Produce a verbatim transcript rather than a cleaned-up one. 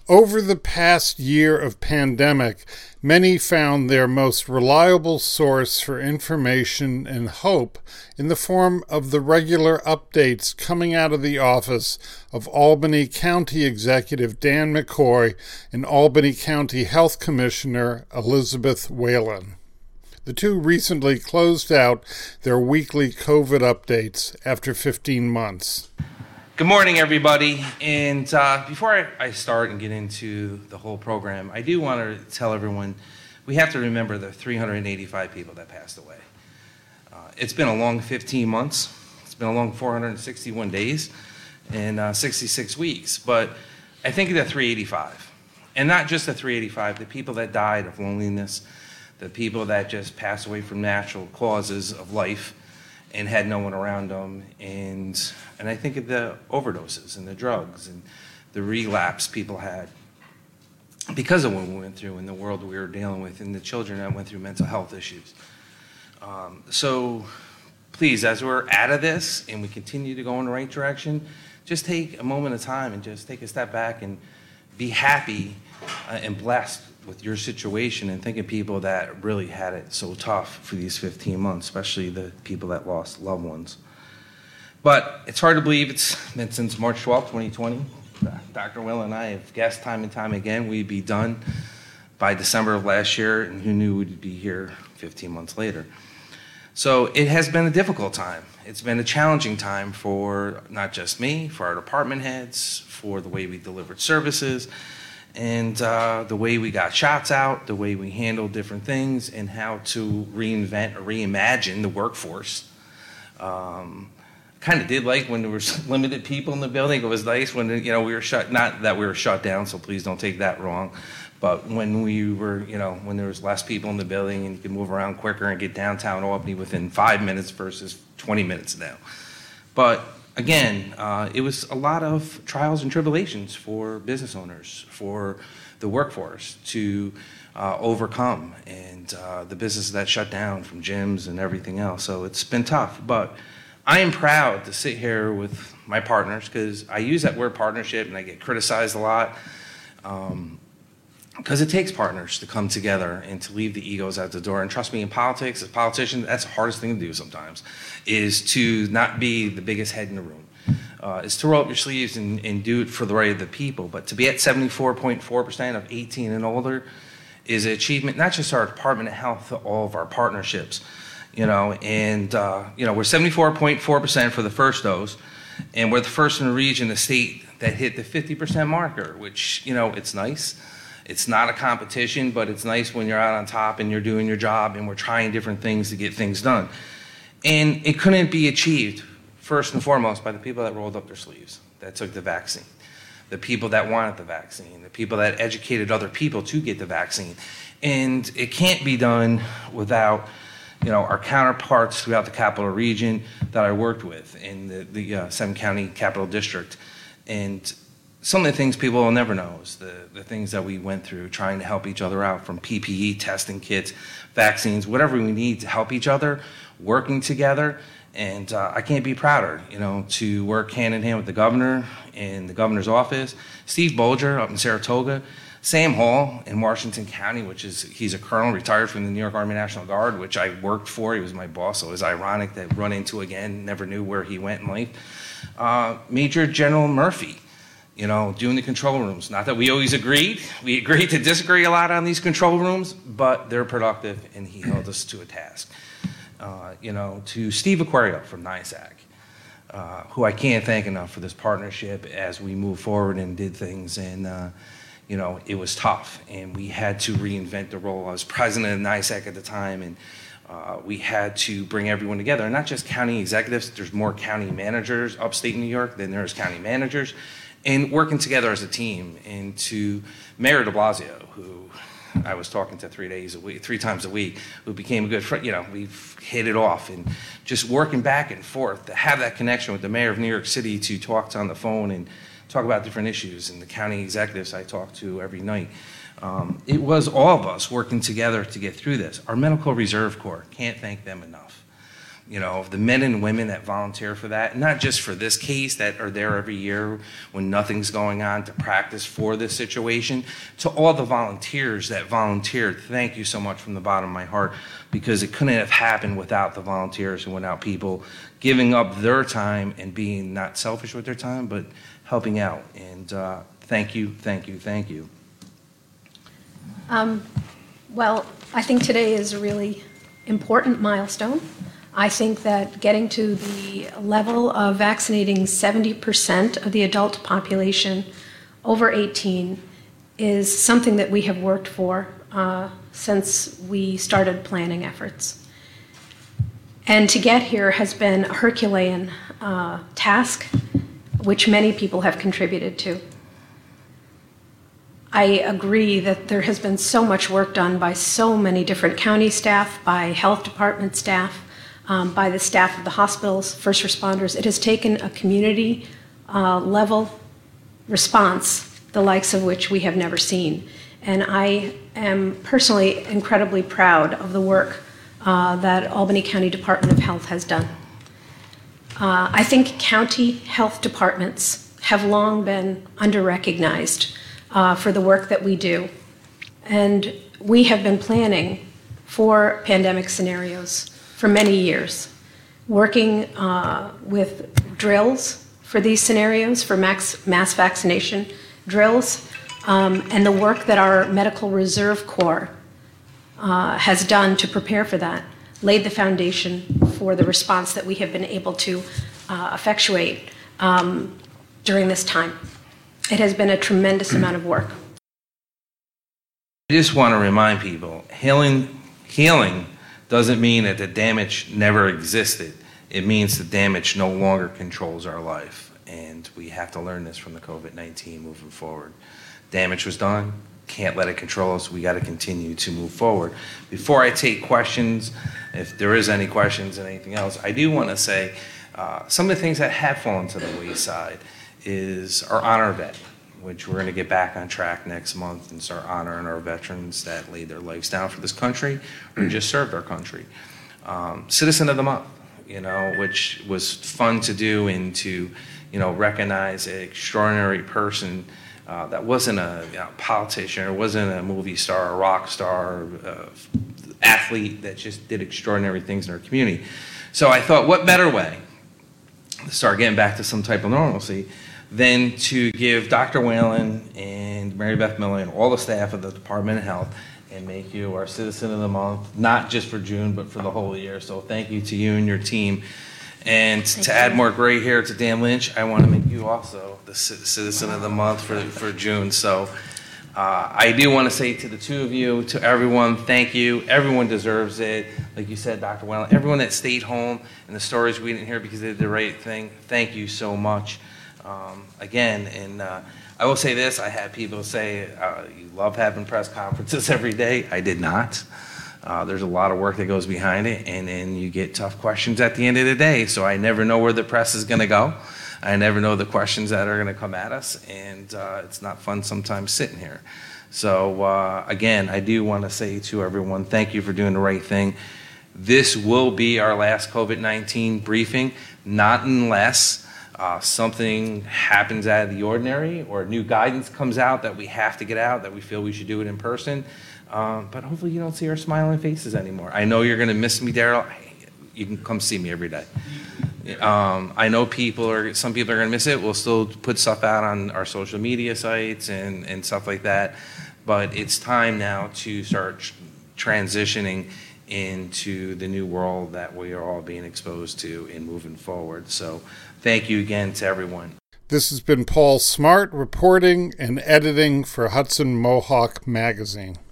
Over the past year of pandemic, many found their most reliable source for information and hope in the form of the regular updates coming out of the office of Albany County Executive Dan McCoy and Albany County Health Commissioner Elizabeth Whalen. The two recently closed out their weekly COVID updates after fifteen months. Good morning, everybody. And uh, before I, I start and get into the whole program, I do want to tell everyone we have to remember the three hundred eighty-five people that passed away. Uh, it's been a long fifteen months. It's been a long four hundred sixty-one days and uh, sixty-six weeks. But I think of the three eighty-five, and not just the three eighty-five, the people that died of loneliness, the people that just passed away from natural causes of life and had no one around them, and and I think of the overdoses and the drugs and the relapse people had because of what we went through in the world we were dealing with, and the children that went through mental health issues. Um, so please, as we're out of this and we continue to go in the right direction, just take a moment of time and just take a step back and be happy uh, and blessed with your situation, and think of people that really had it so tough for these fifteen months, especially the people that lost loved ones. But it's hard to believe it's been since March twelfth, twenty twenty. Doctor Will and I have guessed time and time again we'd be done by December of last year, and who knew we'd be here fifteen months later. So it has been a difficult time. It's been a challenging time for not just me, for our department heads, for the way we delivered services, and uh, the way we got shots out, the way we handled different things, and how to reinvent or reimagine the workforce. Um, kind of did like when there was limited people in the building. It was nice when, you know, we were shut, not that we were shut down, so please don't take that wrong, but when we were, you know, when there was less people in the building and you could move around quicker and get downtown Albany within five minutes versus twenty minutes now. But again, uh, it was a lot of trials and tribulations for business owners, for the workforce to uh, overcome, and uh, the businesses that shut down, from gyms and everything else. So it's been tough, but I am proud to sit here with my partners, because I use that word partnership and I get criticized a lot, um, because it takes partners to come together and to leave the egos at the door. And trust me, in politics, as a politician, that's the hardest thing to do sometimes, is to not be the biggest head in the room. Uh, is to roll up your sleeves and, and do it for the right of the people. But to be at seventy-four point four percent of eighteen and older is an achievement, not just our Department of Health, all of our partnerships. You know, and uh, you know, we're seventy-four point four percent for the first dose, and we're the first in the region, the state, that hit the fifty percent marker, which, you know, it's nice. It's not a competition, but it's nice when you're out on top and you're doing your job and we're trying different things to get things done. And it couldn't be achieved, first and foremost, by the people that rolled up their sleeves, that took the vaccine, the people that wanted the vaccine, the people that educated other people to get the vaccine. And it can't be done without, you know, our counterparts throughout the Capital Region that I worked with in the, the uh, seven county Capital District. And some of the things people will never know is the, the things that we went through trying to help each other out, from P P E, testing kits, vaccines, whatever we need to help each other, working together. And uh, I can't be prouder, you know, to work hand in hand with the governor in the governor's office, Steve Bolger up in Saratoga, Sam Hall in Washington County, which is, he's a colonel, retired from the New York Army National Guard, which I worked for. He was my boss, so it was ironic that run into again, never knew where he went in life. Uh, Major General Murphy, you know, doing the control rooms. Not that we always agreed. We agreed to disagree a lot on these control rooms, but they're productive, and he held us to a task. Uh, you know, to Steve Aquario from NYSAC, uh, who I can't thank enough for this partnership as we moved forward and did things. And, uh, you know, it was tough, and we had to reinvent the role. I was president of NYSAC at the time, and uh, we had to bring everyone together, and not just county executives. There's more county managers upstate New York than there's county managers, and working together as a team. And to Mayor de Blasio, who I was talking to three days a week, three times a week, who became a good friend. You know, we've hit it off, and just working back and forth to have that connection with the mayor of New York City, to talk on the phone and talk about different issues, and the county executives I talk to every night. Um, it was all of us working together to get through this. Our Medical Reserve Corps, can't thank them enough. You know, the men and women that volunteer for that, not just for this case that are there every year when nothing's going on to practice for this situation, to all the volunteers that volunteered, thank you so much from the bottom of my heart, because it couldn't have happened without the volunteers and without people giving up their time and being not selfish with their time, but helping out. And uh, thank you, thank you, thank you. Um, well, I think today is a really important milestone. I think that getting to the level of vaccinating seventy percent of the adult population over eighteen is something that we have worked for uh, since we started planning efforts. And to get here has been a Herculean uh, task, which many people have contributed to. I agree that there has been so much work done by so many different county staff, by health department staff, Um, by the staff of the hospitals, first responders. It has taken a community uh, level response, the likes of which we have never seen. And I am personally incredibly proud of the work uh, that Albany County Department of Health has done. Uh, I think county health departments have long been under-recognized uh, for the work that we do. And we have been planning for pandemic scenarios for many years, working uh, with drills for these scenarios, for max, mass vaccination drills, um, and the work that our Medical Reserve Corps uh, has done to prepare for that, laid the foundation for the response that we have been able to uh, effectuate um, during this time. It has been a tremendous amount of work. I just want to remind people, healing, healing doesn't mean that the damage never existed. It means the damage no longer controls our life. And we have to learn this from the COVID nineteen moving forward. Damage was done, can't let it control us. We got to continue to move forward. Before I take questions, if there is any questions and anything else, I do want to say uh, some of the things that have fallen to the wayside is our honor vet, which we're going to get back on track next month and start honoring our veterans that laid their lives down for this country or just served our country. Um, Citizen of the Month, you know, which was fun to do and to, you know, recognize an extraordinary person uh, that wasn't a you know, politician or wasn't a movie star, a rock star, uh, athlete that just did extraordinary things in our community. So I thought, what better way to start getting back to some type of normalcy than to give Doctor Whalen and Mary Beth Miller and all the staff of the Department of Health and make you our Citizen of the Month, not just for June, but for the whole year. So thank you to you and your team. And thank to you. Add more gray hair to Dan Lynch, I want to make you also the Citizen of the Month for, for June. So uh, I do want to say to the two of you, to everyone, thank you. Everyone deserves it. Like you said, Doctor Whalen, everyone that stayed home and the stories we didn't hear because they did the right thing, thank you so much. Um, again, and uh, I will say this, I had people say, uh, you love having press conferences every day. I did not. Uh, there's a lot of work that goes behind it, and then you get tough questions at the end of the day, so I never know where the press is going to go. I never know the questions that are going to come at us, and uh, it's not fun sometimes sitting here. So uh, again, I do want to say to everyone, thank you for doing the right thing. This will be our last COVID nineteen briefing, not unless Uh, something happens out of the ordinary or new guidance comes out that we have to get out, that we feel we should do it in person. Um, but hopefully you don't see our smiling faces anymore. I know you're going to miss me, Daryl. You can come see me every day. Um, I know people are, some people are going to miss it. We'll still put stuff out on our social media sites and, and stuff like that. But it's time now to start transitioning into the new world that we are all being exposed to and moving forward. So thank you again to everyone. This has been Paul Smart reporting and editing for Hudson Mohawk Magazine.